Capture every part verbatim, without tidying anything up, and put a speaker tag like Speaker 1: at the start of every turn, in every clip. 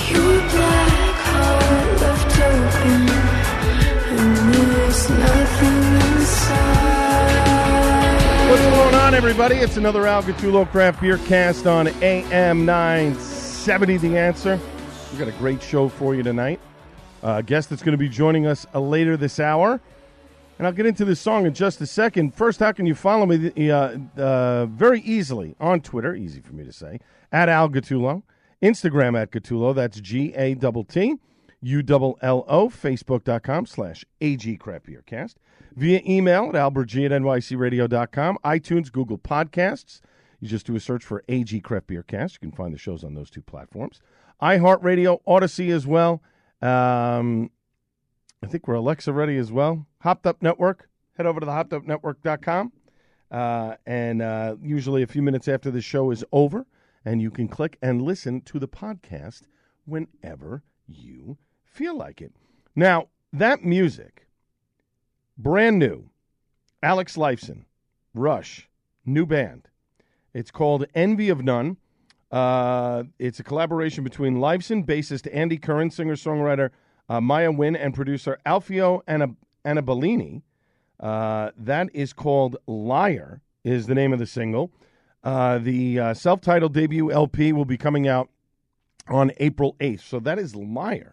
Speaker 1: Your black heart left open, and there's nothing inside.
Speaker 2: What's going on, everybody? It's another Al Gattullo Craft Beer Cast on A M nine seventy, The Answer. We've got a great show for you tonight. Uh, a guest that's going to be joining us uh, later this hour. And I'll get into this song in just a second. First, how can you follow me uh, uh, very easily on Twitter, easy for me to say, at Al Gattullo. Instagram at Gattullo, that's G A T T U L L O, Facebook.com slash AG Craft Beer Cast. Via email at albertg at N Y C radio dot com, iTunes, Google Podcasts. You just do a search for A G Craft Beer Cast. You can find the shows on those two platforms. iHeartRadio, Odyssey as well. Um, I think we're Alexa ready as well. Hopped Up Network. Head over to the hopped up network dot com. Uh, and uh, usually a few minutes after the show is over, and you can click and listen to the podcast whenever you feel like it. Now, that music, brand new, Alex Lifeson, Rush, new band. It's called Envy of None. Uh, it's a collaboration between Lifeson, bassist Andy Curran, singer-songwriter uh, Maya Wynn, and producer Alfio Anab- Anabellini. Uh, that is called Liar, is the name of the single. Uh, the uh, self-titled debut L P will be coming out on April eighth. So that is Liar.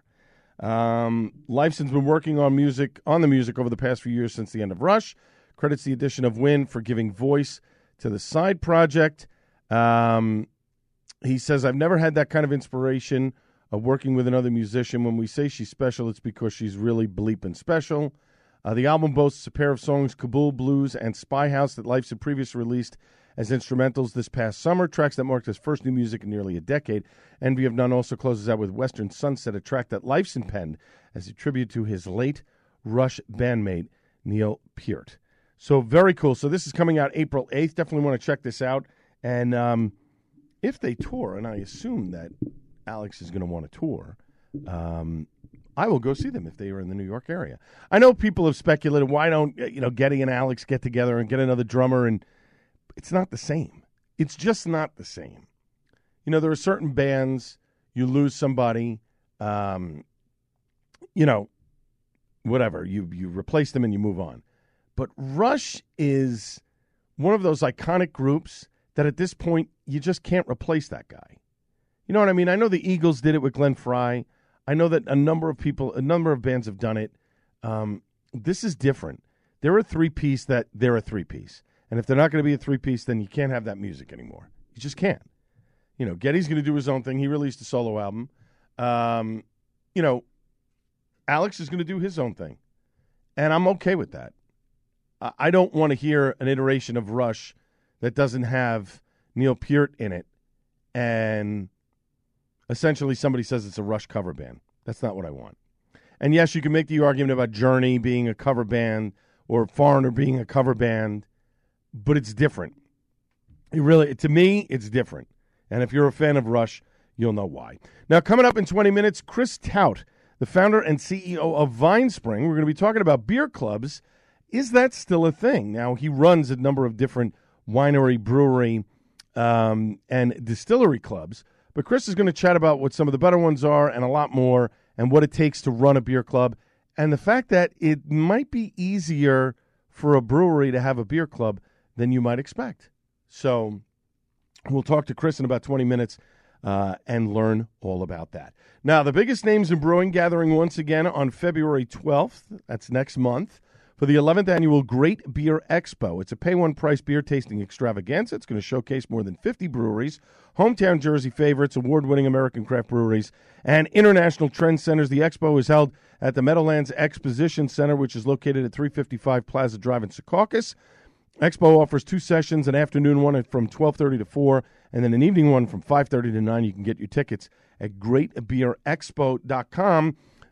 Speaker 2: Um, Lifeson's been working on music on the music over the past few years since the end of Rush. Credits the addition of Wynn for giving voice to the side project. Um, he says, I've never had that kind of inspiration of working with another musician. When we say she's special, it's because she's really bleeping special. Uh, the album boasts a pair of songs, Kabul Blues and Spy House, that Lifeson previously released as instrumentals this past summer, tracks that marked his first new music in nearly a decade. Envy of None also closes out with Western Sunset, a track that Lifeson penned as a tribute to his late Rush bandmate, Neil Peart. So very cool. So this is coming out April eighth. Definitely want to check this out. And um, if they tour, and I assume that Alex is going to want to tour, um, I will go see them if they are in the New York area. I know people have speculated, why don't you know Geddy and Alex get together and get another drummer? And it's not the same. It's just not the same. You know, there are certain bands, you lose somebody, um, you know, whatever. You, you replace them and you move on. But Rush is one of those iconic groups that at this point you just can't replace that guy. You know what I mean? I know the Eagles did it with Glenn Frey. I know that a number of people, a number of bands have done it. Um, this is different. They're a three-piece that they're a three-piece. And if they're not going to be a three-piece, then you can't have that music anymore. You just can't. You know, Geddy's going to do his own thing. He released a solo album. Um, you know, Alex is going to do his own thing. And I'm okay with that. I don't want to hear an iteration of Rush that doesn't have Neil Peart in it, and essentially somebody says it's a Rush cover band. That's not what I want. And yes, you can make the argument about Journey being a cover band or Foreigner being a cover band, but it's different. It really, to me, it's different. And if you're a fan of Rush, you'll know why. Now, coming up in twenty minutes, Chris Tout, the founder and C E O of VineSpring. We're going to be talking about beer clubs. Is that still a thing? Now, he runs a number of different winery, brewery, um, and distillery clubs. But Chris is going to chat about what some of the better ones are and a lot more, and what it takes to run a beer club, and the fact that it might be easier for a brewery to have a beer club than you might expect. So we'll talk to Chris in about twenty minutes uh, and learn all about that. Now, the biggest names in brewing gathering once again on February twelfth. That's next month, for the eleventh annual Great Beer Expo. It's a pay-one-price beer tasting extravaganza. It's going to showcase more than fifty breweries, hometown Jersey favorites, award-winning American craft breweries, and international trend centers. The expo is held at the Meadowlands Exposition Center, which is located at three fifty-five Plaza Drive in Secaucus. Expo offers two sessions, an afternoon one from twelve thirty to four, and then an evening one from five thirty to nine. You can get your tickets at great beer expo dot com.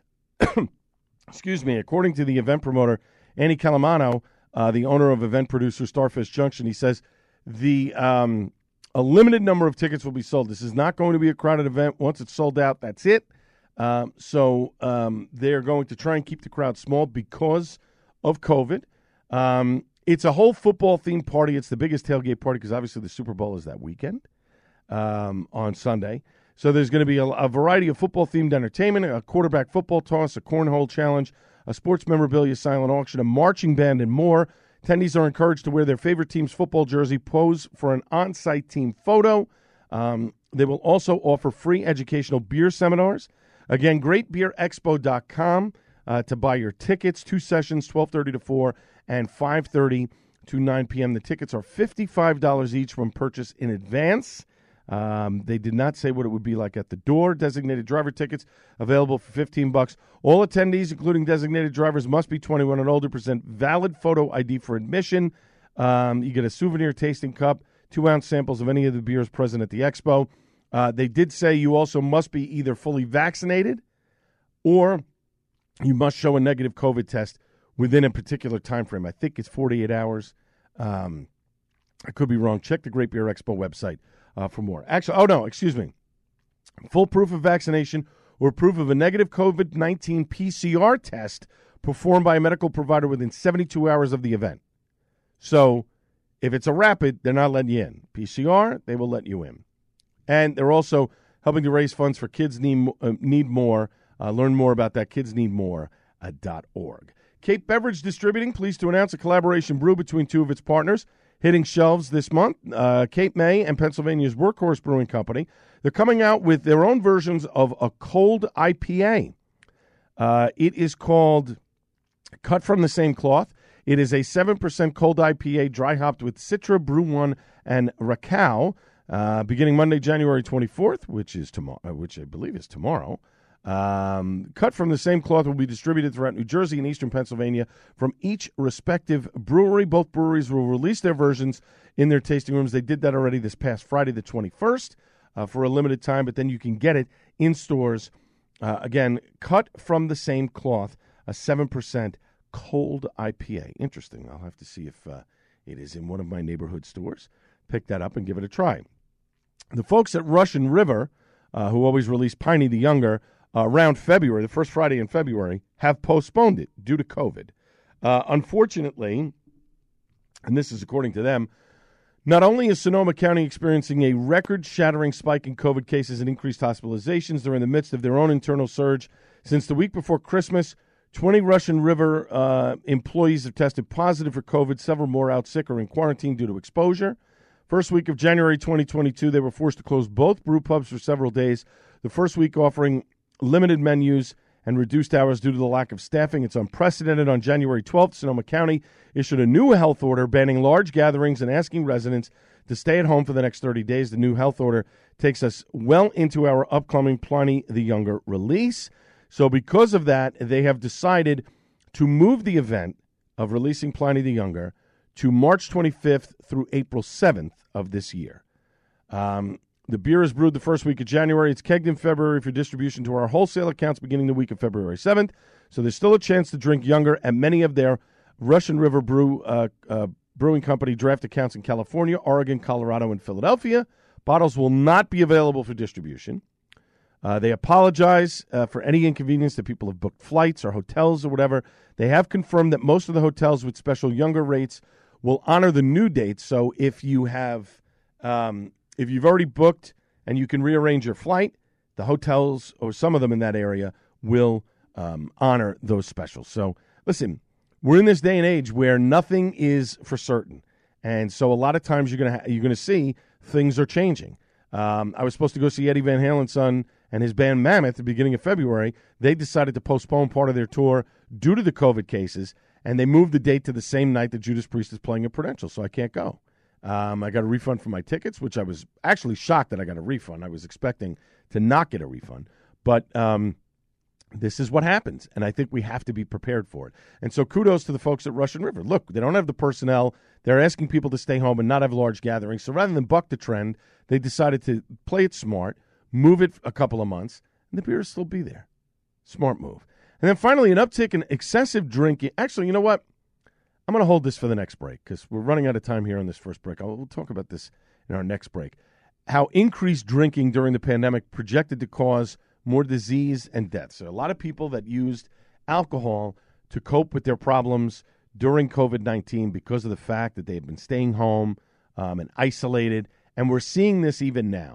Speaker 2: Excuse me. According to the event promoter, Andy Calamano, uh, the owner of event producer Starfish Junction, he says the um, a limited number of tickets will be sold. This is not going to be a crowded event. Once it's sold out, that's it. Um, so um, they're going to try and keep the crowd small because of COVID. Um, it's a whole football-themed party. It's the biggest tailgate party because obviously the Super Bowl is that weekend um, on Sunday. So there's going to be a, a variety of football-themed entertainment, a quarterback football toss, a cornhole challenge, a sports memorabilia silent auction, a marching band, and more. Attendees are encouraged to wear their favorite team's football jersey, pose for an on-site team photo. Um, they will also offer free educational beer seminars. Again, great beer expo dot com uh, to buy your tickets. Two sessions, twelve thirty to four and five thirty to nine p.m. The tickets are fifty-five dollars each from purchase in advance. Um, they did not say what it would be like at the door. Designated driver tickets available for fifteen bucks. All attendees, including designated drivers, must be twenty-one and older. Present valid photo I D for admission. Um, you get a souvenir tasting cup, two-ounce samples of any of the beers present at the expo. Uh, they did say you also must be either fully vaccinated or you must show a negative COVID test within a particular time frame. I think it's forty-eight hours. Um, I could be wrong. Check the Great Beer Expo website uh, for more. Actually, oh, no, excuse me. Full proof of vaccination or proof of a negative COVID nineteen P C R test performed by a medical provider within seventy-two hours of the event. So if it's a rapid, they're not letting you in. P C R, they will let you in. And they're also helping to raise funds for Kids Need, uh, need More. Uh, learn more about that, kids need more dot org. Cape Beverage Distributing, pleased to announce a collaboration brew between two of its partners, hitting shelves this month, uh, Cape May and Pennsylvania's Workhorse Brewing Company. They're coming out with their own versions of a cold I P A. Uh, it is called Cut from the Same Cloth. It is a seven percent cold I P A dry hopped with Citra, Brew One, and Rakau, uh, beginning Monday, January twenty-fourth, which is tomorrow, which I believe is tomorrow. Um, cut from the same cloth will be distributed throughout New Jersey and eastern Pennsylvania from each respective brewery. Both breweries will release their versions in their tasting rooms. They did that already this past Friday the twenty-first uh, for a limited time, but then you can get it in stores. Uh, again, cut from the same cloth, a seven percent cold I P A. Interesting. I'll have to see if uh, it is in one of my neighborhood stores. Pick that up and give it a try. The folks at Russian River, uh, who always release Piney the Younger, Uh, around February, the first Friday in February, have postponed it due to COVID. Uh, unfortunately, and this is according to them, not only is Sonoma County experiencing a record-shattering spike in COVID cases and increased hospitalizations, they're in the midst of their own internal surge. Since the week before Christmas, twenty Russian River uh, employees have tested positive for COVID. Several more out sick or in quarantine due to exposure. First week of January twenty twenty-two, they were forced to close both brew pubs for several days. The first week offering limited menus and reduced hours due to the lack of staffing. It's unprecedented. On January twelfth, Sonoma County issued a new health order banning large gatherings and asking residents to stay at home for the next thirty days. The new health order takes us well into our upcoming Pliny the Younger release. So because of that, they have decided to move the event of releasing Pliny the Younger to March twenty-fifth through April seventh of this year. Um, The beer is brewed the first week of January. It's kegged in February for distribution to our wholesale accounts beginning the week of February seventh. So there's still a chance to drink Younger at many of their Russian River Brew uh, uh, Brewing Company draft accounts in California, Oregon, Colorado, and Philadelphia. Bottles will not be available for distribution. Uh, they apologize uh, for any inconvenience that people have booked flights or hotels or whatever. They have confirmed that most of the hotels with special Younger rates will honor the new dates. So if you have... Um, If you've already booked and you can rearrange your flight, the hotels or some of them in that area will um, honor those specials. So, listen, we're in this day and age where nothing is for certain, and so a lot of times you're gonna ha- you're gonna see things are changing. Um, I was supposed to go see Eddie Van Halen's son and his band Mammoth at the beginning of February. They decided to postpone part of their tour due to the COVID cases, and they moved the date to the same night that Judas Priest is playing at Prudential, so I can't go. Um, I got a refund for my tickets, which I was actually shocked that I got a refund. I was expecting to not get a refund. But um, this is what happens, and I think we have to be prepared for it. And so kudos to the folks at Russian River. Look, they don't have the personnel. They're asking people to stay home and not have large gatherings. So rather than buck the trend, they decided to play it smart, move it a couple of months, and the beer will still be there. Smart move. And then finally, an uptick in excessive drinking. Actually, you know what? I'm going to hold this for the next break because we're running out of time here on this first break. I'll, we'll talk about this in our next break. How increased drinking during the pandemic projected to cause more disease and death. So a lot of people that used alcohol to cope with their problems during COVID nineteen because of the fact that they had been staying home um, and isolated. And we're seeing this even now.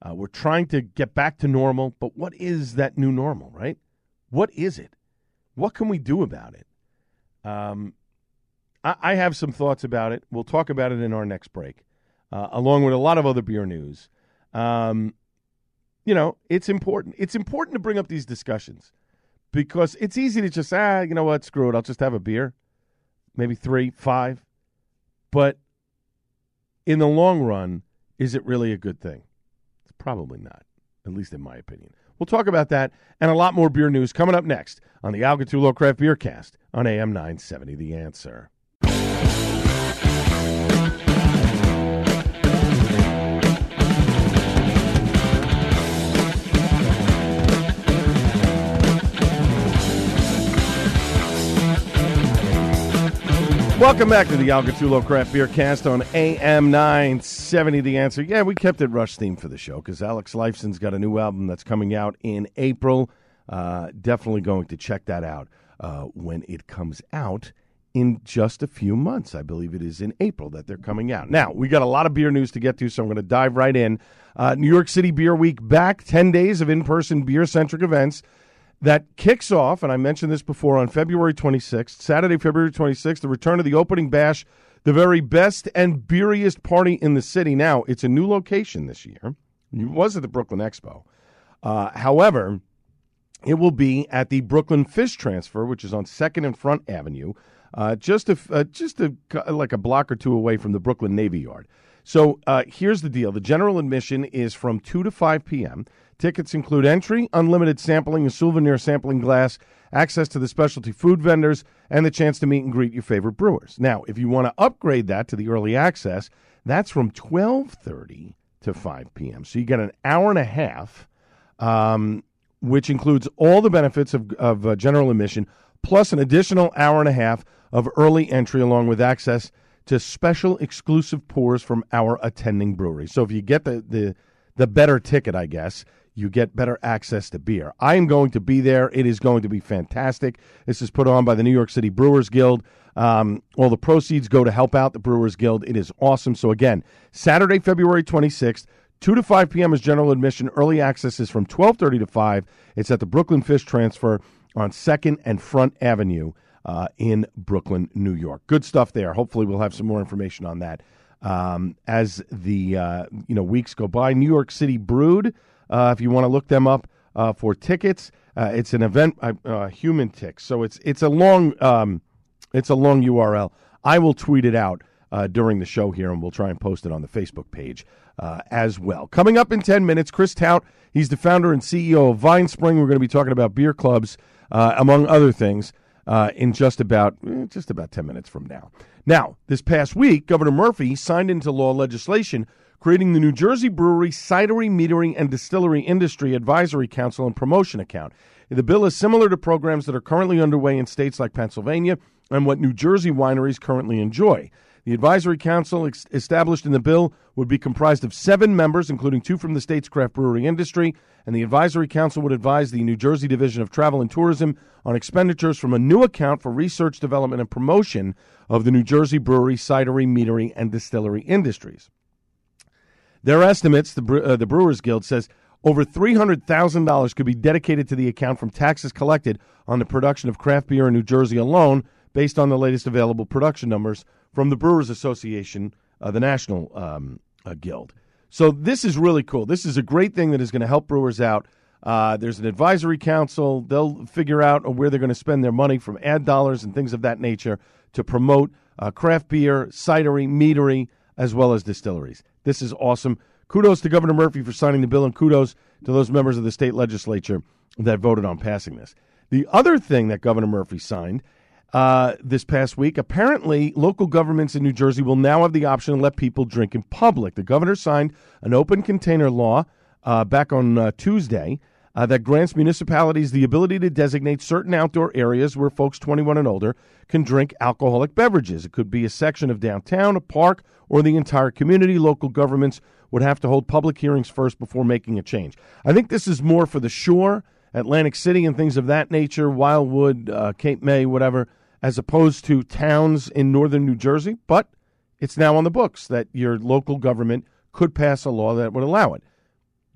Speaker 2: Uh, we're trying to get back to normal, but what is that new normal, right? What is it? What can we do about it? Um, I, I have some thoughts about it. We'll talk about it in our next break, uh, along with a lot of other beer news. Um, you know, it's important. It's important to bring up these discussions because it's easy to just, ah, you know what, screw it, I'll just have a beer, maybe three, five. But in the long run, is it really a good thing? It's probably not, at least in my opinion. We'll talk about that and a lot more beer news coming up next on the Al Gattullo Craft Beer Cast on A M nine seventy The Answer. Welcome back to the Al Gattullo Craft Beer Cast on A M nine seventy The Answer. Yeah, we kept it Rush theme for the show because Alex Lifeson's got a new album that's coming out in April. Uh, definitely going to check that out uh, when it comes out in just a few months. I believe it is in April that they're coming out. Now, we got a lot of beer news to get to, so I'm going to dive right in. Uh, New York City Beer Week back, ten days of in-person beer-centric events. That kicks off, and I mentioned this before, on February twenty-sixth, Saturday, February twenty-sixth, the return of the opening bash, the very best and beeriest party in the city. Now, it's a new location this year. It was at the Brooklyn Expo. Uh, however, it will be at the Brooklyn Fish Transfer, which is on second and Front Avenue, uh, just a, uh, just a, like a block or two away from the Brooklyn Navy Yard. So uh, here's the deal. The general admission is from two to five p.m., Tickets include entry, unlimited sampling, a souvenir sampling glass, access to the specialty food vendors, and the chance to meet and greet your favorite brewers. Now, if you want to upgrade that to the early access, that's from twelve thirty to five p.m. So you get an hour and a half, um, which includes all the benefits of, of uh, general admission, plus an additional hour and a half of early entry along with access to special exclusive pours from our attending breweries. So if you get the, the, the better ticket, I guess, you get better access to beer. I am going to be there. It is going to be fantastic. This is put on by the New York City Brewers Guild. Um, all the proceeds go to help out the Brewers Guild. It is awesome. So again, Saturday, February twenty-sixth, two to five p.m. is general admission. Early access is from twelve thirty to five. It's at the Brooklyn Fish Transfer on second and Front Avenue uh, in Brooklyn, New York. Good stuff there. Hopefully we'll have some more information on that um, as the uh, you know weeks go by. New York City Brewed. Uh, if you want to look them up uh, for tickets, uh, it's an event, uh, uh, Human Ticks. So it's it's a long um, it's a long U R L. I will tweet it out uh, during the show here, and we'll try and post it on the Facebook page uh, as well. Coming up in ten minutes, Chris Tout. He's the founder and C E O of Vine Spring. We're going to be talking about beer clubs, uh, among other things, uh, in just about eh, just about ten minutes from now. Now, this past week, Governor Murphy signed into law legislation creating the New Jersey Brewery, Cidery, Metering, and Distillery Industry Advisory Council and Promotion Account. The bill is similar to programs that are currently underway in states like Pennsylvania and what New Jersey wineries currently enjoy. The Advisory Council ex- established in the bill would be comprised of seven members, including two from the state's craft brewery industry, and the Advisory Council would advise the New Jersey Division of Travel and Tourism on expenditures from a new account for research, development, and promotion of the New Jersey Brewery, Cidery, Metering, and Distillery Industries. Their estimates, the, Bre- uh, the Brewers Guild says, over three hundred thousand dollars could be dedicated to the account from taxes collected on the production of craft beer in New Jersey alone, based on the latest available production numbers from the Brewers Association, uh, the National um, uh, Guild. So this is really cool. This is a great thing that is going to help brewers out. Uh, there's an advisory council. They'll figure out where they're going to spend their money from ad dollars and things of that nature to promote uh, craft beer, cidery, meadery, as well as distilleries. This is awesome. Kudos to Governor Murphy for signing the bill, and kudos to those members of the state legislature that voted on passing this. The other thing that Governor Murphy signed uh, this past week, apparently local governments in New Jersey will now have the option to let people drink in public. The governor signed an open container law uh, back on uh, Tuesday uh, that grants municipalities the ability to designate certain outdoor areas where folks twenty-one and older can drink alcoholic beverages. It could be a section of downtown, a park, or the entire community. Local governments would have to hold public hearings first before making a change. I think this is more for the shore, Atlantic City and things of that nature, Wildwood, uh, Cape May, whatever, as opposed to towns in northern New Jersey. But it's now on the books that your local government could pass a law that would allow it.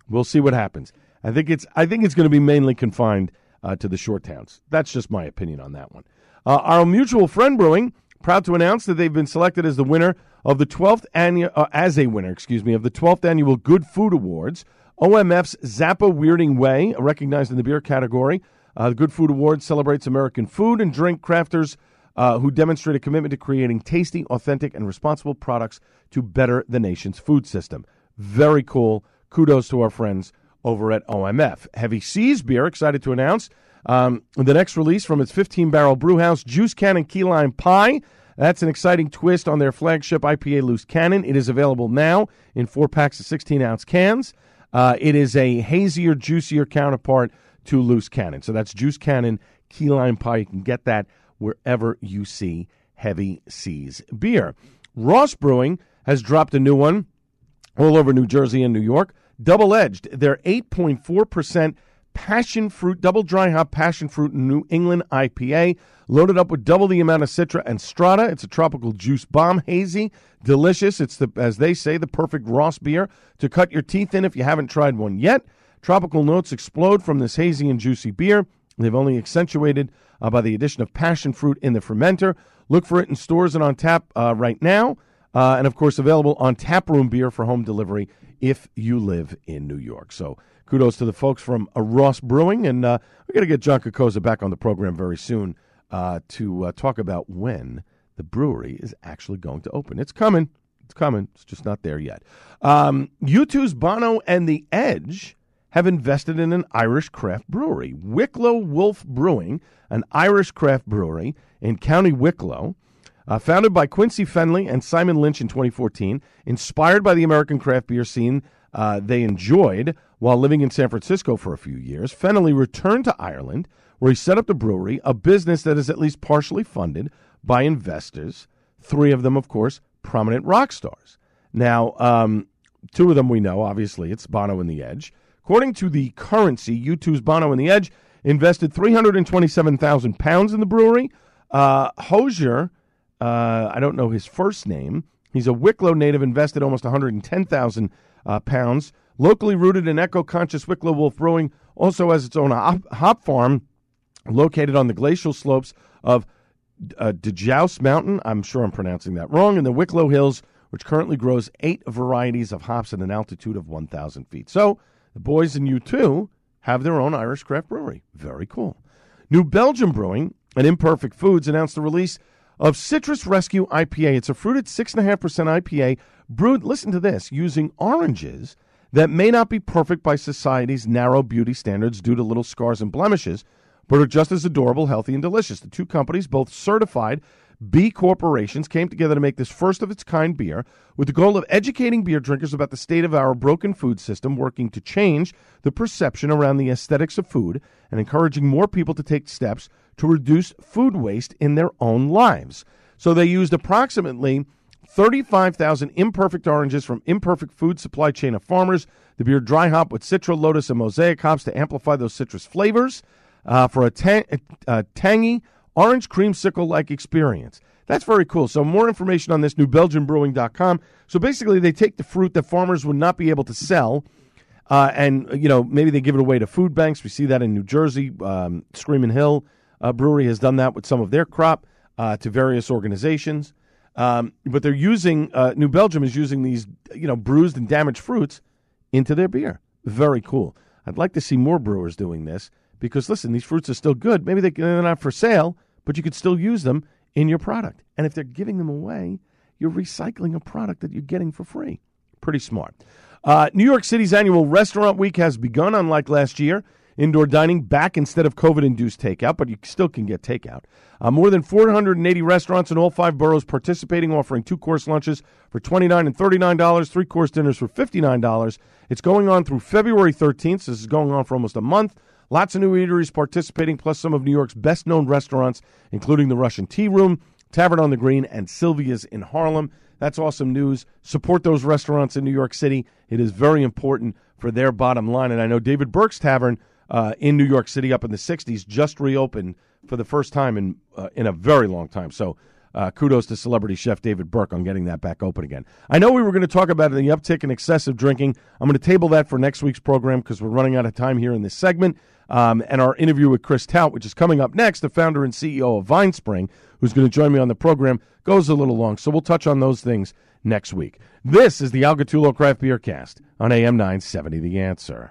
Speaker 2: We'll see what happens. I think it's I think it's going to be mainly confined uh, to the short towns. That's just my opinion on that one. Uh, our mutual friend Brewing, proud to announce that they've been selected as the winner of the twelfth annual uh, as a winner, excuse me, of the twelfth annual Good Food Awards. O M F's Zappa Weirding Way, recognized in the beer category. Uh, the Good Food Awards celebrates American food and drink crafters uh, who demonstrate a commitment to creating tasty, authentic, and responsible products to better the nation's food system. Very cool. Kudos to our friends over at O M F. Heavy Seas Beer, excited to announce um, the next release from its fifteen-barrel brewhouse, Juice Cannon Key Lime Pie. That's an exciting twist on their flagship I P A Loose Cannon. It is available now in four packs of sixteen-ounce cans. Uh, it is a hazier, juicier counterpart to Loose Cannon. So that's Juice Cannon Key Lime Pie. You can get that wherever you see Heavy Seas Beer. Ross Brewing has dropped a new one all over New Jersey and New York. Double-edged. Their eight point four percent passion fruit, double dry hop passion fruit New England I P A, loaded up with double the amount of Citra and Strata. It's a tropical juice bomb, hazy, delicious. It's, the, as they say, the perfect Ross beer to cut your teeth in if you haven't tried one yet. Tropical notes explode from this hazy and juicy beer. They've only accentuated uh, by the addition of passion fruit in the fermenter. Look for it in stores and on tap uh, right now. Uh, and, of course, available on taproom beer for home delivery if you live in New York. So kudos to the folks from uh, Ross Brewing. And uh, we're going to get John Kokoza back on the program very soon uh, to uh, talk about when the brewery is actually going to open. It's coming. It's coming. It's just not there yet. Um, U two's Bono and The Edge have invested in an Irish craft brewery. Wicklow Wolf Brewing, an Irish craft brewery in County Wicklow, Uh, founded by Quincy Fenley and Simon Lynch in twenty fourteen, inspired by the American craft beer scene uh, they enjoyed while living in San Francisco for a few years, Fenley returned to Ireland, where he set up the brewery, a business that is at least partially funded by investors, three of them, of course, prominent rock stars. Now, um, two of them we know, obviously, it's Bono and The Edge. According to the Currency, U two's Bono and The Edge invested three hundred twenty-seven thousand pounds in the brewery. Uh, Hosier... Uh, I don't know his first name. He's a Wicklow native, invested almost one hundred ten thousand uh, pounds. Locally rooted and eco-conscious Wicklow Wolf Brewing also has its own hop, hop farm located on the glacial slopes of uh, Dejouse Mountain. I'm sure I'm pronouncing that wrong. In the Wicklow Hills, which currently grows eight varieties of hops at an altitude of one thousand feet. So the boys in U two have their own Irish craft brewery. Very cool. New Belgium Brewing and Imperfect Foods announced the release of Citrus Rescue I P A. It's a fruited six point five percent I P A brewed, listen to this, using oranges that may not be perfect by society's narrow beauty standards due to little scars and blemishes, but are just as adorable, healthy, and delicious. The two companies, both certified B corporations, came together to make this first-of-its-kind beer with the goal of educating beer drinkers about the state of our broken food system, working to change the perception around the aesthetics of food, and encouraging more people to take steps to reduce food waste in their own lives. So they used approximately thirty-five thousand imperfect oranges from Imperfect Food supply chain of farmers. The beer dry hop with Citra, Lotus, and Mosaic hops to amplify those citrus flavors uh, for a, ta- a tangy, orange creamsicle-like experience. That's very cool. So more information on this, new belgium brewing dot com. So basically they take the fruit that farmers would not be able to sell, uh, and you know maybe they give it away to food banks. We see that in New Jersey. Um, Screamin' Hill uh, Brewery has done that with some of their crop uh, to various organizations. Um, but they're using, uh, New Belgium is using these, you know, bruised and damaged fruits into their beer. Very cool. I'd like to see more brewers doing this because, listen, these fruits are still good. Maybe they, they're not for sale, but you could still use them in your product. And if they're giving them away, you're recycling a product that you're getting for free. Pretty smart. Uh, New York City's annual Restaurant Week has begun, unlike last year. Indoor dining back instead of COVID-induced takeout, but you still can get takeout. Uh, more than four hundred eighty restaurants in all five boroughs participating, offering two-course lunches for twenty-nine dollars and thirty-nine dollars, three-course dinners for fifty-nine dollars. It's going on through February thirteenth. So this is going on for almost a month. Lots of new eateries participating, plus some of New York's best-known restaurants, including the Russian Tea Room, Tavern on the Green, and Sylvia's in Harlem. That's awesome news. Support those restaurants in New York City. It is very important for their bottom line. And I know David Burke's Tavern Uh, in New York City up in the sixties, just reopened for the first time in uh, in a very long time. So uh, kudos to celebrity chef David Burke on getting that back open again. I know we were going to talk about the uptick in excessive drinking. I'm going to table that for next week's program because we're running out of time here in this segment. Um, and our interview with Chris Tout, which is coming up next, the founder and C E O of VineSpring, who's going to join me on the program, goes a little long. So we'll touch on those things next week. This is the Al Gattullo Craft Beer Cast on A M nine seventy The Answer.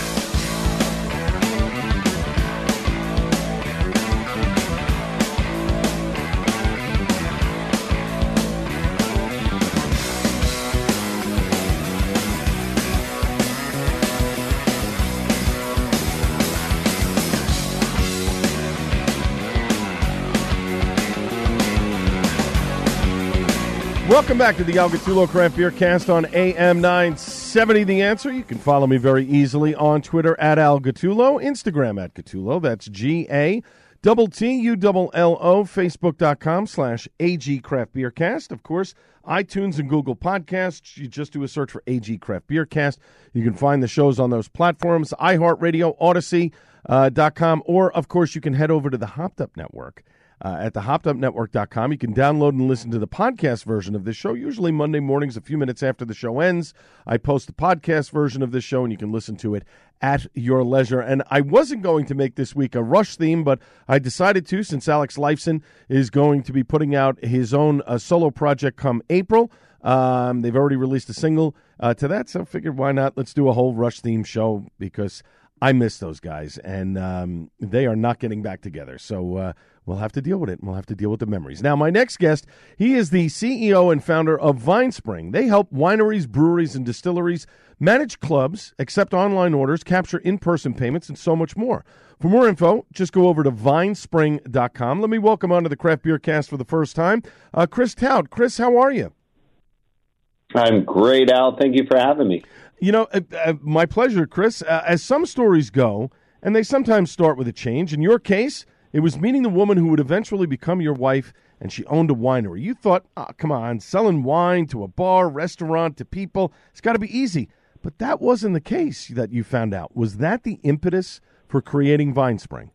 Speaker 2: Welcome back to the Al Gattullo Craft Beer Cast on A M nine seventy The Answer. You can follow me very easily on Twitter at Al Gattullo, Instagram at Gattullo. That's G A T T U L L O, Facebook.com slash AG Craft Beer Cast. Of course, iTunes and Google Podcasts. You just do a search for A G Craft Beer Cast. You can find the shows on those platforms, iHeartRadio, Odyssey uh, dot com, or, of course, you can head over to the Hopped Up Network. Uh, at the hopped up network dot com. You can download and listen to the podcast version of this show, usually Monday mornings, a few minutes after the show ends. I post the podcast version of this show, and you can listen to it at your leisure. And I wasn't going to make this week a Rush theme, but I decided to, since Alex Lifeson is going to be putting out his own uh, solo project come April. Um, they've already released a single uh, to that, so I figured why not? Let's do a whole Rush theme show because I miss those guys, and um, they are not getting back together. So uh, we'll have to deal with it, and we'll have to deal with the memories. Now, my next guest, he is the C E O and founder of VineSpring. They help wineries, breweries, and distilleries manage clubs, accept online orders, capture in-person payments, and so much more. For more info, just go over to vine spring dot com. Let me welcome onto the Craft Beer Cast for the first time, uh, Chris Tout. Chris, how are you?
Speaker 3: I'm great, Al. Thank you for having me.
Speaker 2: You know, uh, uh, my pleasure, Chris. Uh, as some stories go, and they sometimes start with a change, in your case, it was meeting the woman who would eventually become your wife, and she owned a winery. You thought, oh, come on, selling wine to a bar, restaurant, to people, it's got to be easy. But that wasn't the case that you found out. Was that the impetus for creating VineSpring?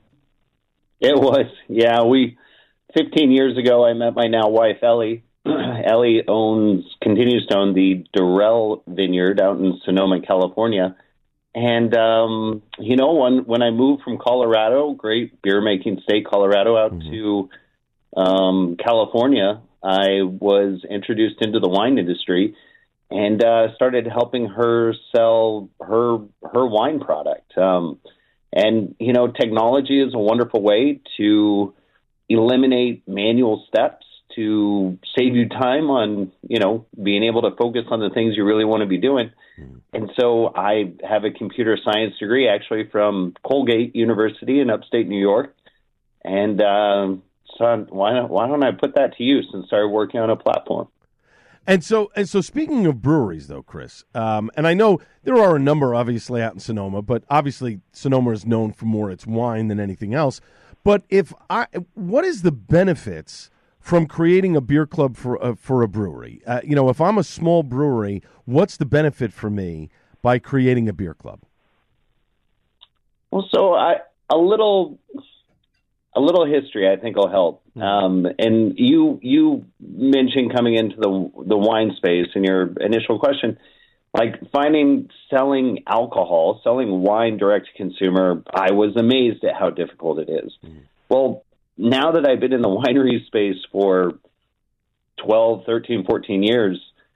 Speaker 3: It was, yeah. We fifteen years ago, I met my now wife, Ellie. Ellie owns, continues to own the Durrell Vineyard out in Sonoma, California. And, um, you know, when, when I moved from Colorado, great beer-making state, Colorado, out mm-hmm. to um, California, I was introduced into the wine industry and uh, started helping her sell her her wine product. Um, and, you know, technology is a wonderful way to eliminate manual steps, to save you time on, you know, being able to focus on the things you really want to be doing. Mm. And so I have a computer science degree actually from Colgate University in upstate New York. And um, so why don't, why don't I put that to use and start working on a platform?
Speaker 2: And so, and so speaking of breweries, though, Chris, um, and I know there are a number, obviously, out in Sonoma, but obviously Sonoma is known for more its wine than anything else. But if I, what is the benefits from creating a beer club for uh, for a brewery? Uh, you know, if I'm a small brewery, what's the benefit for me by creating a beer club?
Speaker 3: Well, so I, a little a little history I think will help. Um, and you you mentioned coming into the the wine space in your initial question, like finding selling alcohol, selling wine direct to consumer. I was amazed at how difficult it is. Mm. Well, now that I've been in the winery space for twelve, thirteen, fourteen years,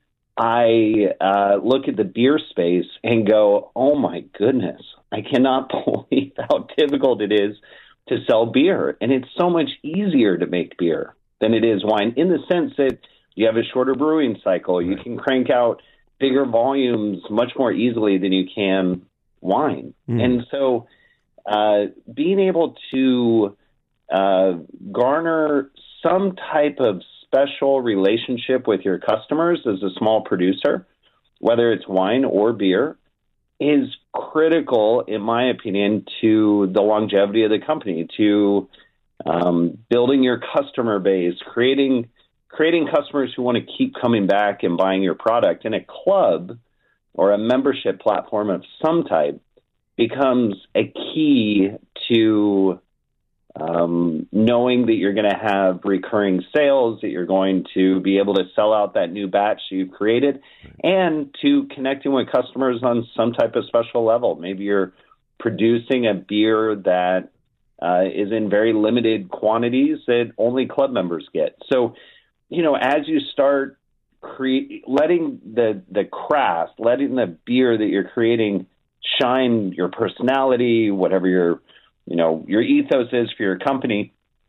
Speaker 3: I uh, look at the beer space and go, oh, my goodness, I cannot believe how difficult it is to sell beer. And it's so much easier to make beer than it is wine in the sense that you have a shorter brewing cycle. You can crank out bigger volumes much more easily than you can wine. Mm. And so uh, being able to Uh, garner some type of special relationship with your customers as a small producer, whether it's wine or beer, is critical, in my opinion, to the longevity of the company, to um, building your customer base, creating creating customers who want to keep coming back and buying your product. And a club or a membership platform of some type becomes a key to um, knowing that you're going to have recurring sales, that you're going to be able to sell out that new batch you've created, and to connecting with customers on some type of special level. Maybe you're producing a beer that uh, is in very limited quantities that only club members get. So, you know, as you start cre- letting the the craft, letting the beer that you're creating shine your personality, whatever your, you know, your ethos is for your company,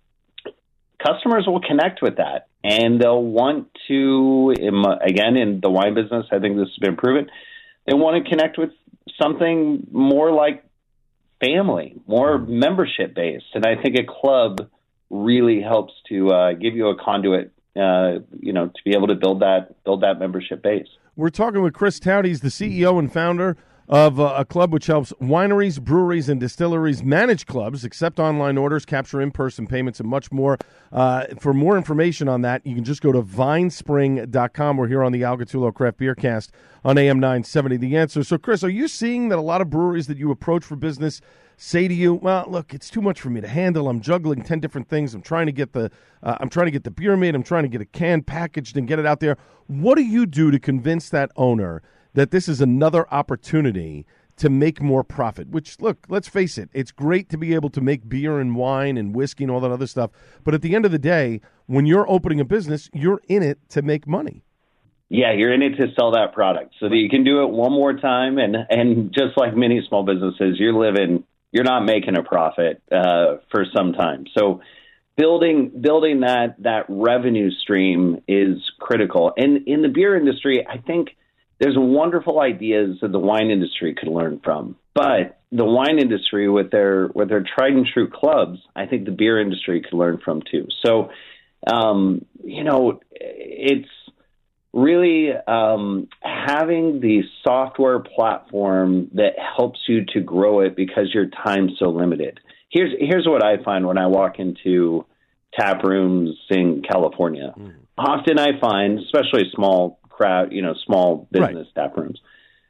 Speaker 3: customers will connect with that. And they'll want to, again, in the wine business, I think this has been proven, they want to connect with something more like family, more membership-based. And I think a club really helps to uh, give you a conduit, uh, you know, to be able to build that, build that membership base.
Speaker 2: We're talking with Chris Tout. He's the C E O and founder of uh, a club which helps wineries, breweries, and distilleries manage clubs, accept online orders, capture in-person payments, and much more. Uh, for more information on that, you can just go to vine spring dot com. We're here on the Al Gattullo Craft Beer Cast on A M nine seventy The Answer. So, Chris, are you seeing that a lot of breweries that you approach for business say to you, well, look, it's too much for me to handle. I'm juggling ten different things. I'm trying to get the uh, I'm trying to get the beer made. I'm trying to get a can packaged and get it out there. What do you do to convince that owner that this is another opportunity to make more profit? Which, look, let's face it, it's great to be able to make beer and wine and whiskey and all that other stuff. But at the end of the day, when you're opening a business, you're in it to make money.
Speaker 3: Yeah, you're in it to sell that product so that you can do it one more time. And, and just like many small businesses, you're living, you're not making a profit uh, for some time. So building building that that revenue stream is critical. And in the beer industry, I think there's wonderful ideas that the wine industry could learn from. But the wine industry, with their with their tried and true clubs, I think the beer industry could learn from too. So, um, you know, it's really um, having the software platform that helps you to grow it because your time's so limited. Here's here's what I find when I walk into tap rooms in California. Mm. Often I find, especially small crowd, you know, small business right. tap rooms,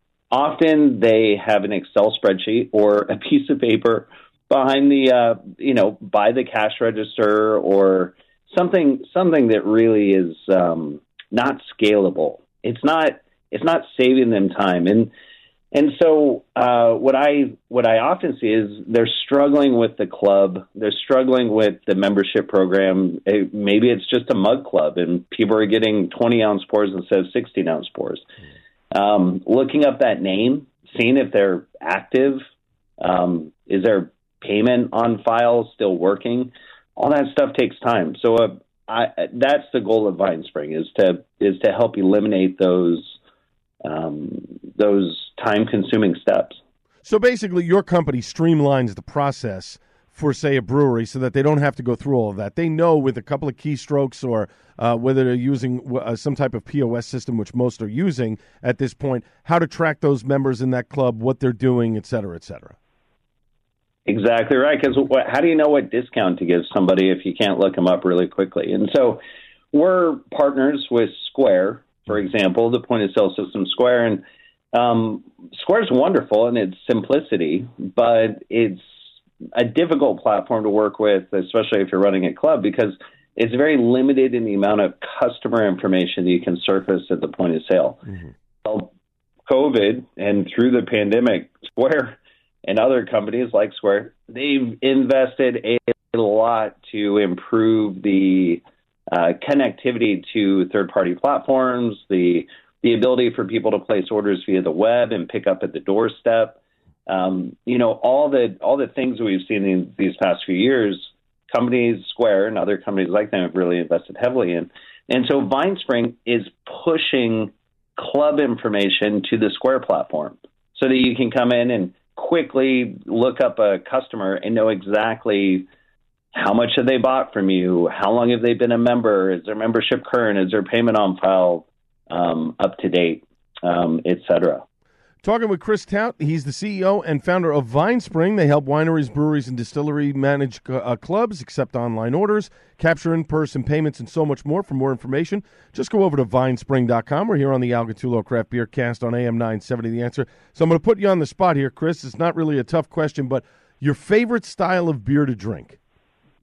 Speaker 3: often they have an Excel spreadsheet or a piece of paper behind the, uh, you know, by the cash register or something, something that really is um, not scalable. It's not, it's not saving them time. And, and so uh, what I, what I often see is they're struggling with the club. They're struggling with the membership program. It, maybe it's just a mug club and people are getting twenty ounce pours instead of sixteen ounce pours. Um, looking up that name, seeing if they're active, um, is their payment on file still working? All that stuff takes time. So uh, I, that's the goal of VineSpring, is to, is to help eliminate those, um, those time-consuming steps.
Speaker 2: So basically, your company streamlines the process for, say, a brewery so that they don't have to go through all of that. They know with a couple of keystrokes or uh, whether they're using uh, some type of P O S system, which most are using at this point, how to track those members in that club, what they're doing, et cetera, et cetera.
Speaker 3: Exactly right, because how do you know what discount to give somebody if you can't look them up really quickly? And so we're partners with Square, for example, the point-of-sale system Square, and Um, Square's wonderful in its simplicity, but it's a difficult platform to work with, especially if you're running a club, because it's very limited in the amount of customer information that you can surface at the point of sale. Mm-hmm. Well, COVID and through the pandemic, Square and other companies like Square, they've invested a lot to improve the uh, connectivity to third-party platforms, the the ability for people to place orders via the web and pick up at the doorstep. Um, you know, all the all the things we've seen in these past few years, companies, Square and other companies like them have really invested heavily in. And so VineSpring is pushing club information to the Square platform so that you can come in and quickly look up a customer and know exactly how much have they bought from you, how long have they been a member, is their membership current, is their payment on file um, up to date, um, et cetera.
Speaker 2: Talking with Chris Tout, he's the C E O and founder of VineSpring. They help wineries, breweries, and distillery manage uh, clubs, accept online orders, capture in-person payments, and so much more. For more information, just go over to vine spring dot com. We're here on the Al Gattullo Craft Beer Cast on A M nine seventy, The Answer. So I'm going to put you on the spot here, Chris. It's not really a tough question, but your favorite style of beer to drink?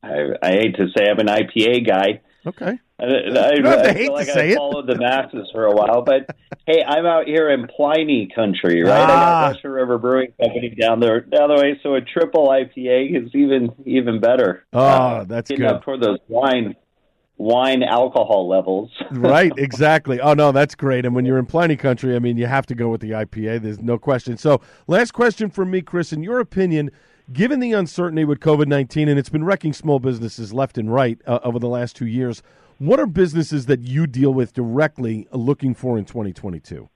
Speaker 3: I, I hate to say I'm an I P A guy.
Speaker 2: Okay.
Speaker 3: I,
Speaker 2: You
Speaker 3: I,
Speaker 2: don't have to
Speaker 3: I
Speaker 2: hate
Speaker 3: feel
Speaker 2: to
Speaker 3: like
Speaker 2: say
Speaker 3: I
Speaker 2: it.
Speaker 3: followed the masses for a while, but hey, I'm out here in Pliny country, right? I
Speaker 2: Ah.
Speaker 3: got Russian River Brewing Company down there, down the way, so a triple I P A is even even better.
Speaker 2: Oh,
Speaker 3: Uh,
Speaker 2: that's
Speaker 3: getting
Speaker 2: good.
Speaker 3: up toward those wine wine alcohol levels.
Speaker 2: Right, exactly. Oh, no, that's great. And when you're in Pliny country, I mean, you have to go with the I P A. There's no question. So last question from me, Chris. In your opinion, given the uncertainty with COVID nineteen, and it's been wrecking small businesses left and right uh, over the last two years, what are businesses that you deal with directly looking for in twenty twenty-two?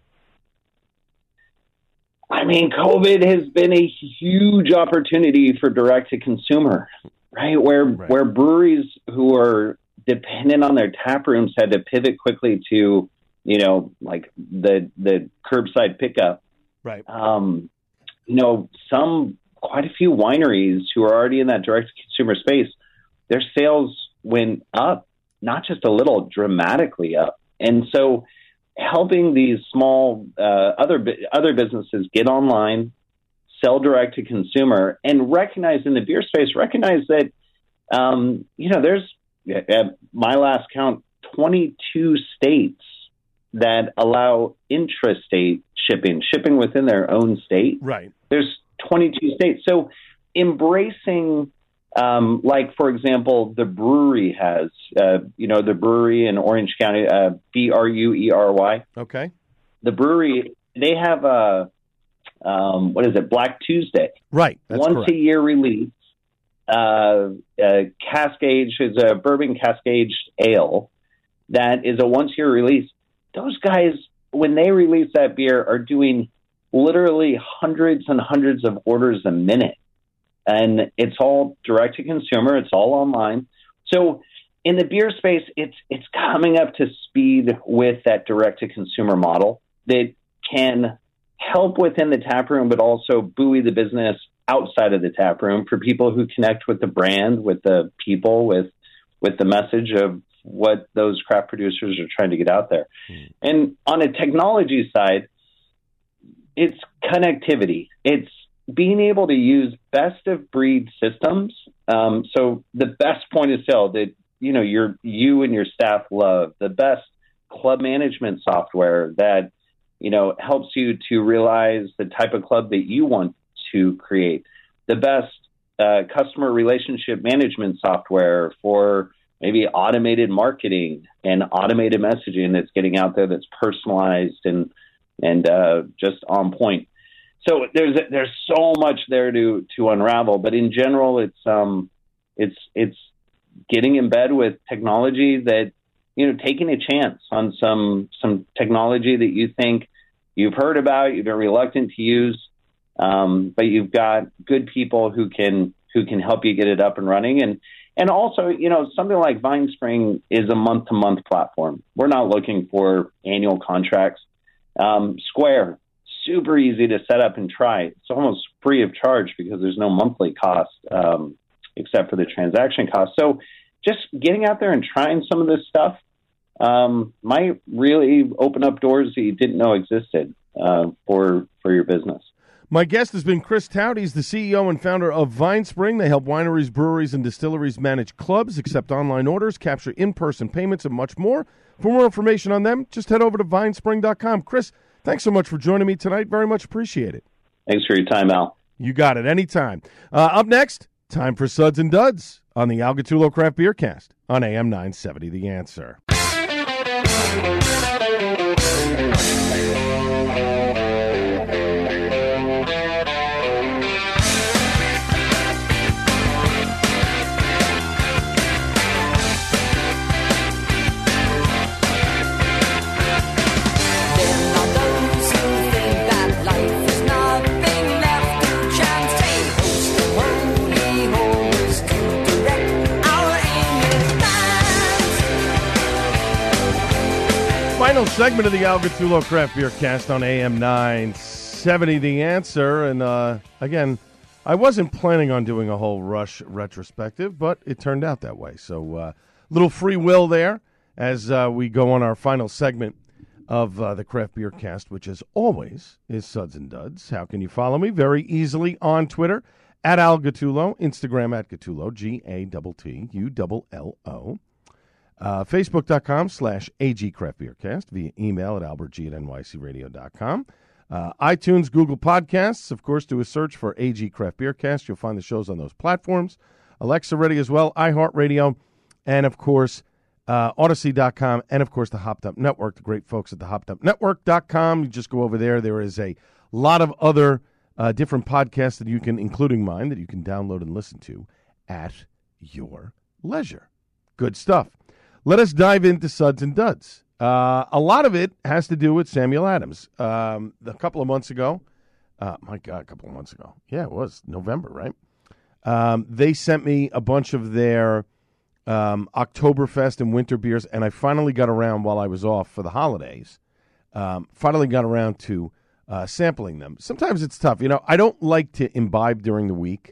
Speaker 3: I mean, COVID has been a huge opportunity for direct-to-consumer, right? Where
Speaker 2: Right.
Speaker 3: where breweries who are dependent on their tap rooms had to pivot quickly to, you know, like the the curbside pickup.
Speaker 2: Right.
Speaker 3: Um, you know, some quite a few wineries who are already in that direct-to-consumer space, their sales went up, not just a little, dramatically up. And so helping these small uh, other bu- other businesses get online, sell direct to consumer, and recognize in the beer space, recognize that, um, you know, there's, at my last count, twenty-two states that allow intrastate shipping, shipping within their own state.
Speaker 2: Right.
Speaker 3: There's twenty-two states. So embracing, um, like, for example, the brewery has, uh, you know, the brewery in Orange County, uh, B R U E R Y.
Speaker 2: Okay.
Speaker 3: The brewery, they have a, um, what is it, Black Tuesday.
Speaker 2: Right. That's
Speaker 3: Once
Speaker 2: correct.
Speaker 3: a year release. Uh, uh, Cascade is a bourbon Cascade ale that is a once a year release. Those guys, when they release that beer, are doing literally hundreds and hundreds of orders a minute. And it's all direct to consumer. It's all online. So in the beer space, it's it's coming up to speed with that direct to consumer model that can help within the tap room, but also buoy the business outside of the tap room for people who connect with the brand, with the people, with with the message of what those craft producers are trying to get out there. Mm. And on a technology side, it's connectivity. It's being able to use best of breed systems. Um, so the best point of sale that, you know, your, you and your staff love, the best club management software that, you know, helps you to realize the type of club that you want to create, the best uh, customer relationship management software for maybe automated marketing and automated messaging that's getting out there that's personalized and and uh, just on point. So there's there's so much there to to unravel, but in general, it's um it's it's getting in bed with technology that, you know, taking a chance on some some technology that you think you've heard about, you've been reluctant to use, um, but you've got good people who can who can help you get it up and running. And and also, you know, something like VineSpring is a month-to-month platform. We're not looking for annual contracts. Um, Square, super easy to set up and try. It's almost free of charge because there's no monthly cost um, except for the transaction cost. So just getting out there and trying some of this stuff um, might really open up doors that you didn't know existed uh, for for your business.
Speaker 2: My guest has been Chris Taut. He's the C E O and founder of VineSpring. They help wineries, breweries, and distilleries manage clubs, accept online orders, capture in-person payments, and much more. For more information on them, just head over to vine spring dot com. Chris, thanks so much for joining me tonight. Very much appreciate it.
Speaker 3: Thanks for your time, Al.
Speaker 2: You got it. Anytime. Uh, up next, time for Suds and Duds on the Al Gattullo Craft Beer Cast on A M nine seventy The Answer. Final segment of the Al Gattullo Craft Beer Cast on A M nine seventy The Answer. And uh, again, I wasn't planning on doing a whole Rush retrospective, but it turned out that way. So a uh, little free will there as uh, we go on our final segment of uh, the Craft Beer Cast, which as always is Suds and Duds. How can you follow me? Very easily on Twitter At Al Gattulo, Instagram at Gattulo, G A T T U L L O. Uh, Facebook.com slash AG Craft Beer Cast via email at albertg at N Y C radio dot com. Uh, iTunes, Google Podcasts, of course, do a search for A G Craft Beer Cast. You'll find the shows on those platforms. Alexa ready as well, iHeartRadio, and, of course, uh, Odyssey dot com, and, of course, the Hopped Up Network, the great folks at the hopped up network dot com. You just go over there. There is a lot of other uh, different podcasts that you can, including mine, that you can download and listen to at your leisure. Good stuff. Let us dive into Suds and Duds. Uh, a lot of it has to do with Samuel Adams. Um, a couple of months ago, uh, my God, a couple of months ago. Yeah, it was November, right? Um, they sent me a bunch of their um, Oktoberfest and winter beers, and I finally got around while I was off for the holidays. Um, finally got around to uh, sampling them. Sometimes it's tough. You know, I don't like to imbibe during the week,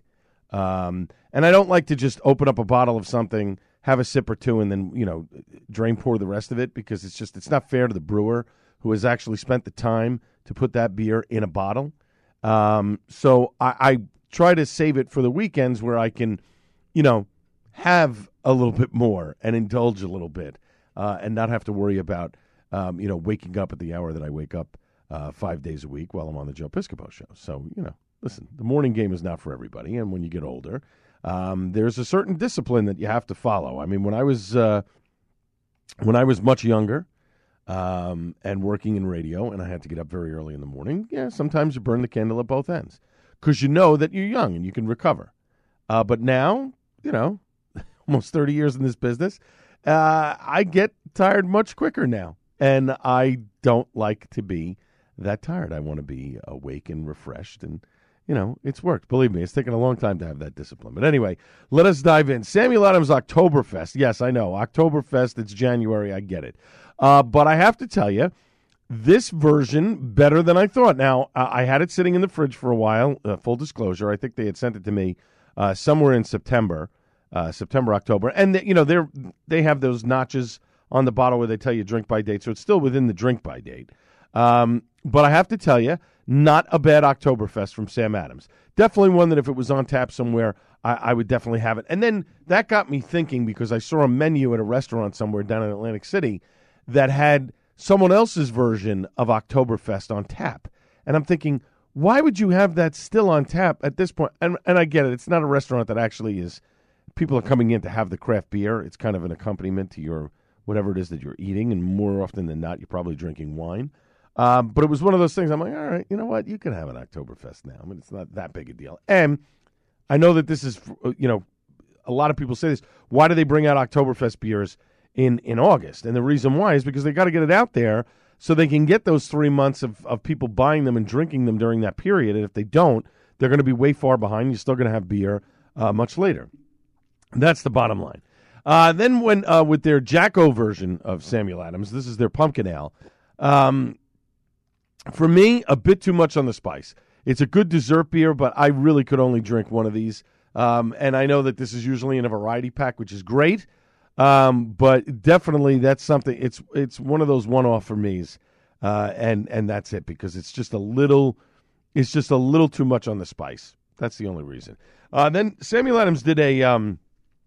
Speaker 2: um, and I don't like to just open up a bottle of something, have a sip or two, and then, you know, drain pour the rest of it, because it's just, it's not fair to the brewer who has actually spent the time to put that beer in a bottle. Um, so I, I try to save it for the weekends where I can, you know, have a little bit more and indulge a little bit uh, and not have to worry about, um, you know, waking up at the hour that I wake up uh, five days a week while I'm on the Joe Piscopo show. So, you know, listen, the morning game is not for everybody. And when you get older, Um, there's a certain discipline that you have to follow. I mean, when I was uh, when I was much younger um, and working in radio, and I had to get up very early in the morning, yeah, sometimes you burn the candle at both ends because you know that you're young and you can recover. Uh, but now, you know, almost thirty years in this business, uh, I get tired much quicker now, and I don't like to be that tired. I want to be awake and refreshed, and you know, it's worked. Believe me, it's taken a long time to have that discipline. But anyway, let us dive in. Samuel Adams Oktoberfest. Yes, I know. Oktoberfest, it's January. I get it. Uh, but I have to tell you, this version, better than I thought. Now, uh, I had it sitting in the fridge for a while. Uh, full disclosure, I think they had sent it to me uh, somewhere in September, uh, September, October. And, they, you know, they're, they have those notches on the bottle where they tell you drink by date. So it's still within the drink by date. Um, but I have to tell you, not a bad Oktoberfest from Sam Adams. Definitely one that if it was on tap somewhere, I, I would definitely have it. And then that got me thinking, because I saw a menu at a restaurant somewhere down in Atlantic City that had someone else's version of Oktoberfest on tap. And I'm thinking, why would you have that still on tap at this point? And, and I get it. It's not a restaurant that actually is, people are coming in to have the craft beer. It's kind of an accompaniment to your whatever it is that you're eating. And more often than not, you're probably drinking wine. Um, but it was one of those things. I'm like, all right, you know what? You can have an Oktoberfest now. I mean, it's not that big a deal. And I know that this is, you know, a lot of people say this. Why do they bring out Oktoberfest beers in, in August? And the reason why is because they got to get it out there so they can get those three months of, of people buying them and drinking them during that period. And if they don't, they're going to be way far behind. You're still going to have beer uh, much later. And that's the bottom line. Uh, then when uh, with their Jacko version of Samuel Adams, this is their pumpkin ale. Um, For me, a bit too much on the spice. It's a good dessert beer, but I really could only drink one of these. Um, and I know that this is usually in a variety pack, which is great. Um, but definitely that's something, it's it's one of those one-off for me's. Uh, and, and that's it, because it's just a little, it's just a little too much on the spice. That's the only reason. Uh, then Samuel Adams did a, um,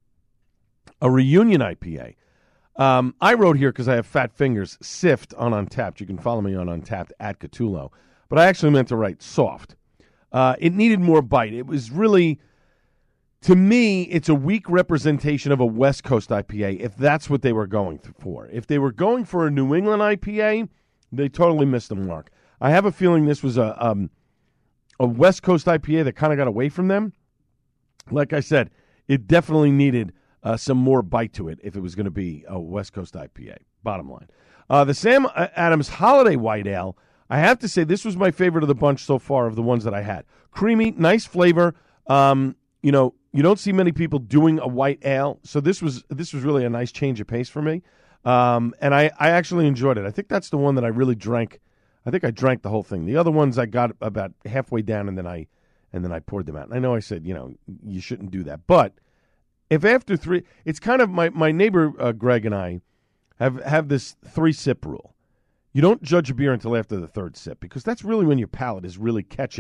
Speaker 2: a reunion I P A. Um, I wrote here, because I have fat fingers, Sift on Untapped. You can follow me on Untapped at Catulo. But I actually meant to write soft. Uh, it needed more bite. It was really, to me, it's a weak representation of a West Coast I P A, if that's what they were going for. If they were going for a New England I P A, they totally missed the mark. I have a feeling this was a, um, a West Coast I P A that kind of got away from them. Like I said, it definitely needed Uh, some more bite to it if it was going to be a West Coast I P A, bottom line. Uh, the Sam Adams Holiday White Ale, I have to say this was my favorite of the bunch so far of the ones that I had. Creamy, nice flavor. Um, you know, you don't see many people doing a white ale, so this was this was really a nice change of pace for me. Um, and I, I actually enjoyed it. I think that's the one that I really drank. I think I drank the whole thing. The other ones I got about halfway down, and then I and then I poured them out. And I know I said, you know, you shouldn't do that, but if after three, it's kind of my, my neighbor, uh, Greg, and I have, have this three-sip rule. You don't judge a beer until after the third sip, because that's really when your palate is really catching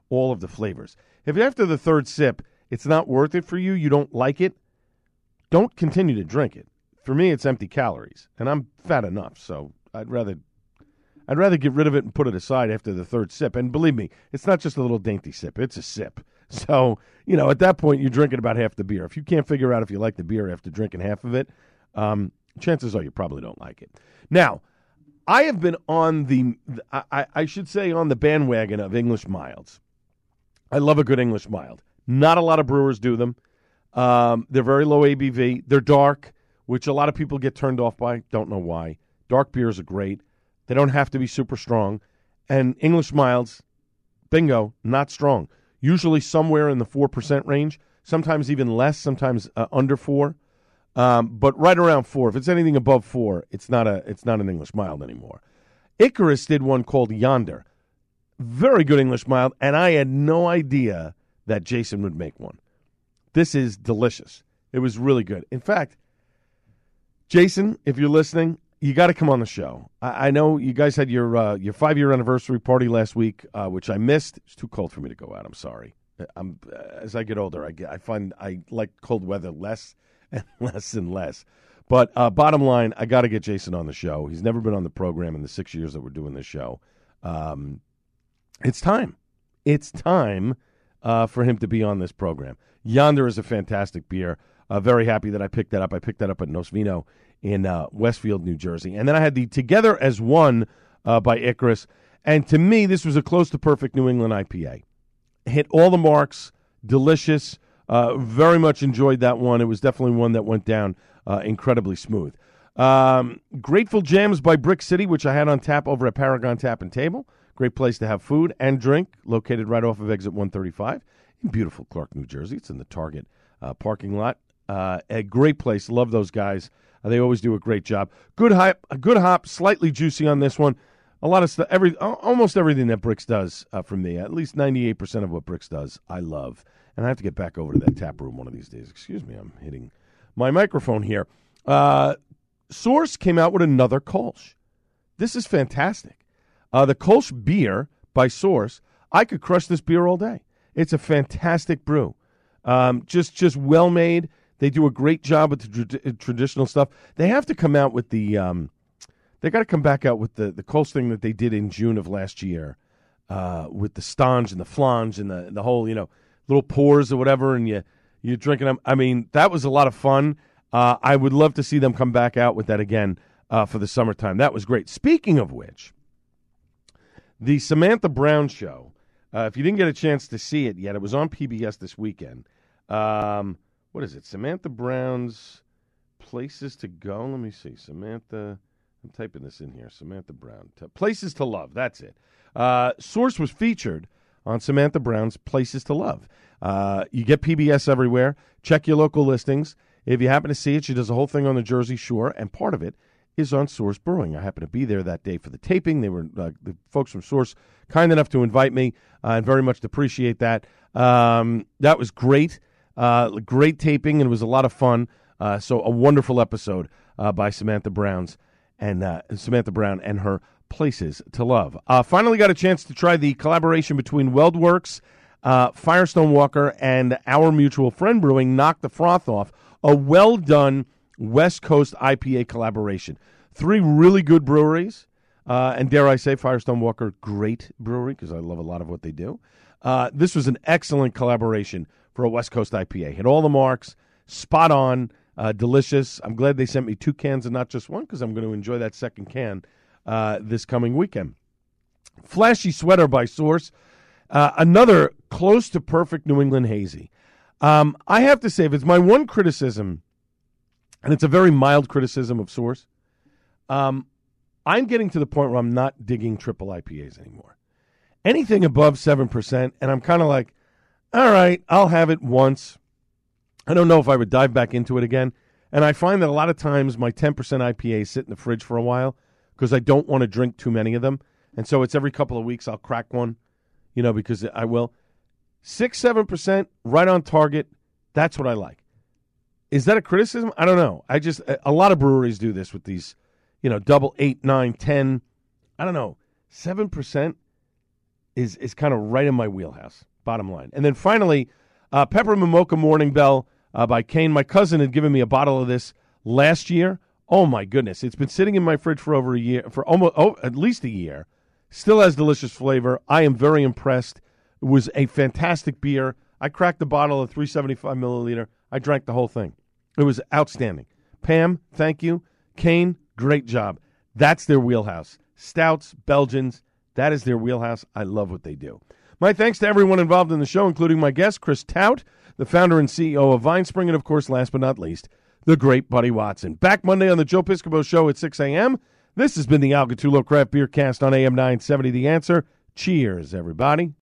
Speaker 2: all of the flavors. If after the third sip, it's not worth it for you, you don't like it, don't continue to drink it. For me, it's empty calories, and I'm fat enough, so I'd rather I'd rather get rid of it and put it aside after the third sip. And believe me, it's not just a little dainty sip. It's a sip. So, you know, at that point, you're drinking about half the beer. If you can't figure out if you like the beer after drinking half of it, um, chances are you probably don't like it. Now, I have been on the, I, I should say, on the bandwagon of English milds. I love a good English mild. Not a lot of brewers do them. Um, they're very low A B V. They're dark, which a lot of people get turned off by. Don't know why. Dark beers are great. They don't have to be super strong. And English milds, bingo, not strong. Usually somewhere in the four percent range, sometimes even less, sometimes uh, under four. Um, but right around four. If it's anything above four, it's not a it's not an English mild anymore. Icarus did one called Yonder. Very good English mild, and I had no idea that Jason would make one. This is delicious. It was really good. In fact, Jason, if you're listening, you got to come on the show. I, I know you guys had your uh, your five-year anniversary party last week, uh, which I missed. It's too cold for me to go out. I'm sorry. I'm uh, as I get older, I get, I find I like cold weather less and less and less. But uh, bottom line, I got to get Jason on the show. He's never been on the program in the six years that we're doing this show. Um, it's time. It's time uh, for him to be on this program. Yonder is a fantastic beer. Uh, very happy that I picked that up. I picked that up at Nos Vino in uh, Westfield, New Jersey. And then I had the Together as One uh, by Icarus. And to me, this was a close to perfect New England I P A. Hit all the marks, delicious. Uh, very much enjoyed that one. It was definitely one that went down uh, incredibly smooth. Um, Grateful Jams by Brick City, which I had on tap over at Paragon Tap and Table. Great place to have food and drink, located right off of exit one thirty-five in beautiful Clark, New Jersey. It's in the Target uh, parking lot. Uh, a great place. Love those guys. Uh, they always do a great job. Good hop, a good hop, slightly juicy on this one. A lot of stuff, every almost everything that Bricks does uh, for me, at least ninety-eight percent of what Bricks does, I love. And I have to get back over to that tap room one of these days. Excuse me, I'm hitting my microphone here. Uh, Source came out with another Kolsch. This is fantastic. Uh, the Kolsch beer by Source, I could crush this beer all day. It's a fantastic brew. Um, just just well made. They do a great job with the tra- traditional stuff. They have to come out with the, um, they got to come back out with the, the Kolsch thing that they did in June of last year uh, with the stange and the flange and the the whole, you know, little pours or whatever, and you, you're drinking them. I mean, that was a lot of fun. Uh, I would love to see them come back out with that again uh, for the summertime. That was great. Speaking of which, the Samantha Brown show, uh, if you didn't get a chance to see it yet, it was on P B S this weekend. Um, what is it? Samantha Brown's Places to Go. Let me see. Samantha, I'm typing this in here. Samantha Brown. Places to Love. That's it. Uh, Source was featured on Samantha Brown's Places to Love. Uh, you get P B S everywhere. Check your local listings. If you happen to see it, she does a whole thing on the Jersey Shore, and part of it is on Source Brewing. I happened to be there that day for the taping. They were uh, the folks from Source kind enough to invite me, uh, and very much appreciate that. Um, that was great. Uh, great taping, and it was a lot of fun. Uh, so a wonderful episode uh, by Samantha Brown's and uh, Samantha Brown and her Places to Love. Uh, finally got a chance to try the collaboration between WeldWorks, uh, Firestone Walker, and our mutual friend brewing, Knock the Froth Off, a well-done West Coast I P A collaboration. Three really good breweries, uh, and dare I say, Firestone Walker, great brewery, because I love a lot of what they do. Uh, this was an excellent collaboration for a West Coast I P A. Hit all the marks, spot on, uh, delicious. I'm glad they sent me two cans and not just one, because I'm going to enjoy that second can uh, this coming weekend. Flashy Sweater by Source, uh, another close to perfect New England hazy. Um, I have to say, if it's my one criticism, and it's a very mild criticism of Source, um, I'm getting to the point where I'm not digging triple I P As anymore. Anything above seven percent, and I'm kind of like, all right, I'll have it once. I don't know if I would dive back into it again. And I find that a lot of times my ten percent I P As sit in the fridge for a while because I don't want to drink too many of them. And so it's every couple of weeks I'll crack one, you know, because I will. Six, seven percent, right on target. That's what I like. Is that a criticism? I don't know. I just, a lot of breweries do this with these, you know, double eight, nine, ten. I don't know. seven percent. is is kind of right in my wheelhouse, bottom line. And then finally, uh, Peppermint Mocha Morning Bell uh, by Kane. My cousin had given me a bottle of this last year. Oh, my goodness. It's been sitting in my fridge for over a year, for almost oh, at least a year. Still has delicious flavor. I am very impressed. It was a fantastic beer. I cracked the bottle of three seventy-five milliliter. I drank the whole thing. It was outstanding. Pam, thank you. Kane, great job. That's their wheelhouse. Stouts, Belgians, that is their wheelhouse. I love what they do. My thanks to everyone involved in the show, including my guest, Chris Tout, the founder and C E O of VineSpring, and, of course, last but not least, the great Buddy Watson. Back Monday on the Joe Piscopo Show at six a.m. This has been the Al Gattullo Craft Beer Cast on A M nine seventy The Answer. Cheers, everybody.